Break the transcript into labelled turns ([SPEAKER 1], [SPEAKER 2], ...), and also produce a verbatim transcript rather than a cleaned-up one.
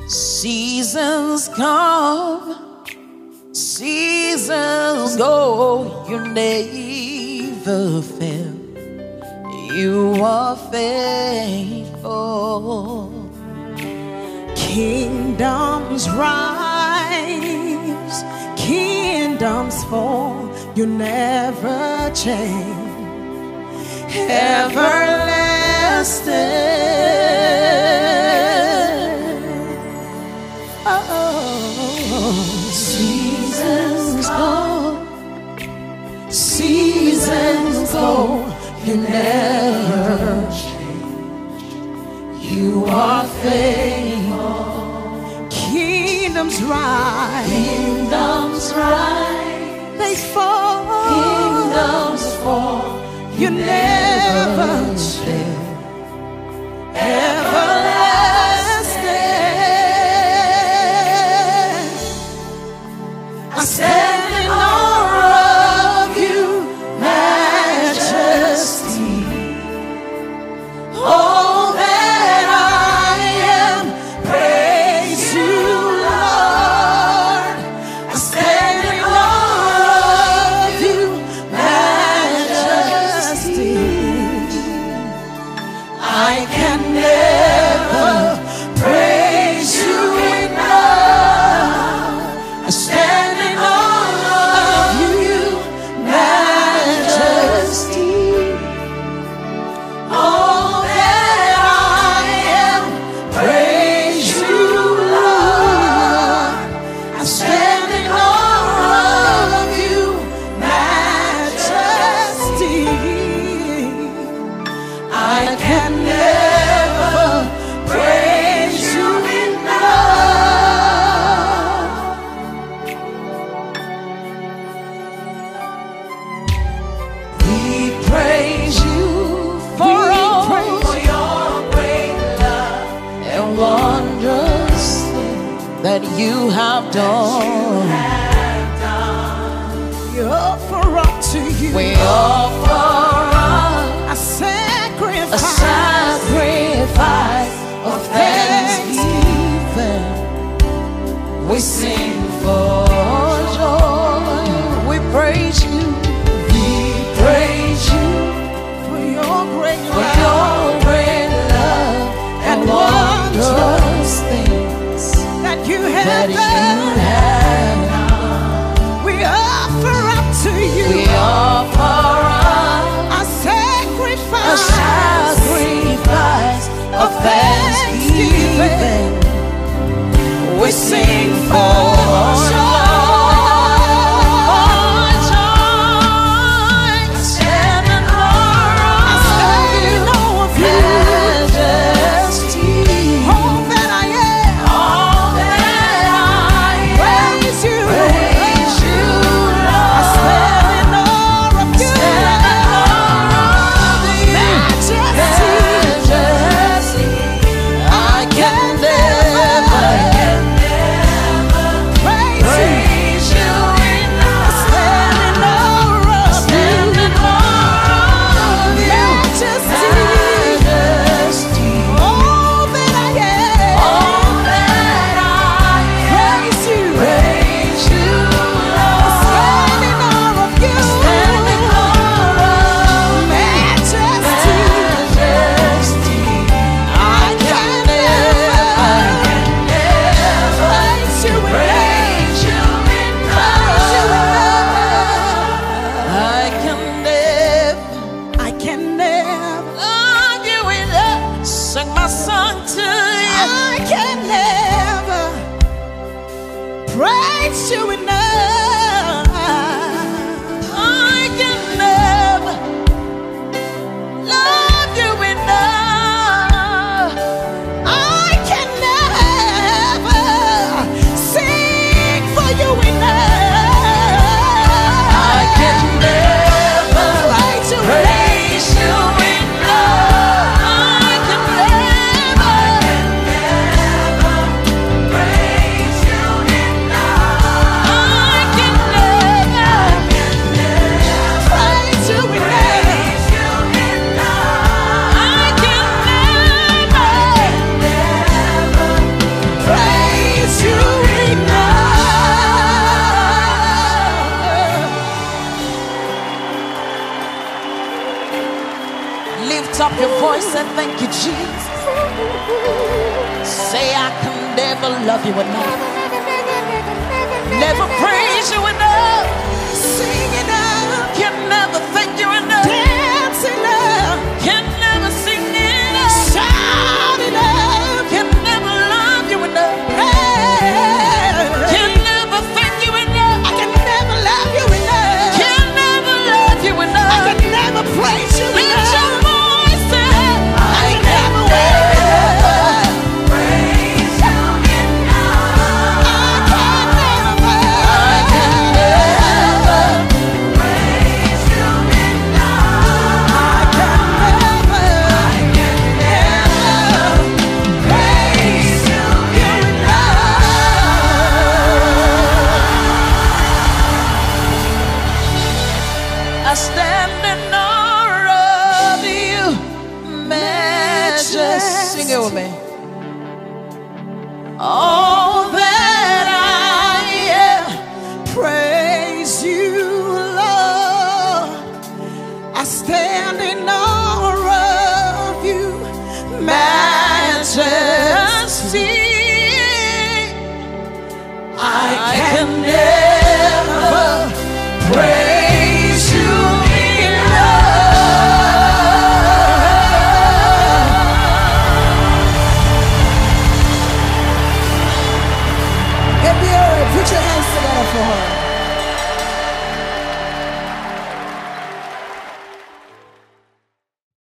[SPEAKER 1] Seasons come, seasons go, you never fail. You are faithful.
[SPEAKER 2] Kingdoms rise, kingdoms fall, you never change. Everlasting. Oh, seasons go, seasons go, you never change. You are faithful. Kingdoms rise, kingdoms rise, they fall, kingdoms fall. You never change. Everlasting. I stand in awe of you, majesty. All that I am, praise you, Lord. I stand in awe of you, majesty. I can never praise you enough. I stand in awe of you, majesty. All that I am, praise you, Lord. I stand in awe of you, majesty. I can never praise you enough. We praise you for all for your great love and wondrous things that you have done. We offer up to you. We offer up a sacrifice, a sacrifice of thanksgiving. We sing for joy. We praise you. We praise you for your great love, for your great love and wondrous things that you have that done. You have done. We offer up to you. We offer up a sacrifice, a sacrifice of thanksgiving. We sing for joy. Stand in awe of you, majesty. All that I am, all that I am, praise you, praise you, Lord. I stand in awe of you, majesty. I can never praise you enough. I stand in awe of you, majesty. All that I am, all that I am, praise you, praise you, Lord. I stand in awe of you, majesty. I can never praise you enough. I can never, I can never love you enough. Sing my song to you. I can never praise you enough. I can never love you enough. I can never sing for you enough. I can never praise you praise you enough. I can never, I can never praise you enough. I can
[SPEAKER 1] your voice and thank you, Jesus. Say, I can never love you enough, never praise you enough,
[SPEAKER 2] Sing enough,
[SPEAKER 1] can never thank you enough,
[SPEAKER 2] dance enough,
[SPEAKER 1] can never sing enough,
[SPEAKER 2] shout enough,
[SPEAKER 1] can never love you enough,
[SPEAKER 2] hey,
[SPEAKER 1] can never thank you enough,
[SPEAKER 2] I can never love you enough,
[SPEAKER 1] can never love you enough,
[SPEAKER 2] I can never praise you
[SPEAKER 1] lift
[SPEAKER 2] enough.
[SPEAKER 1] your voice and
[SPEAKER 2] I can never praise you enough. I can never, I can never praise you enough. I can never, I can never praise you enough.
[SPEAKER 1] I stand in awe of you, majesty. Sing it with me. All that I am,
[SPEAKER 2] Praise you, Lord. I stand in awe of you, majesty.
[SPEAKER 1] majesty.
[SPEAKER 2] I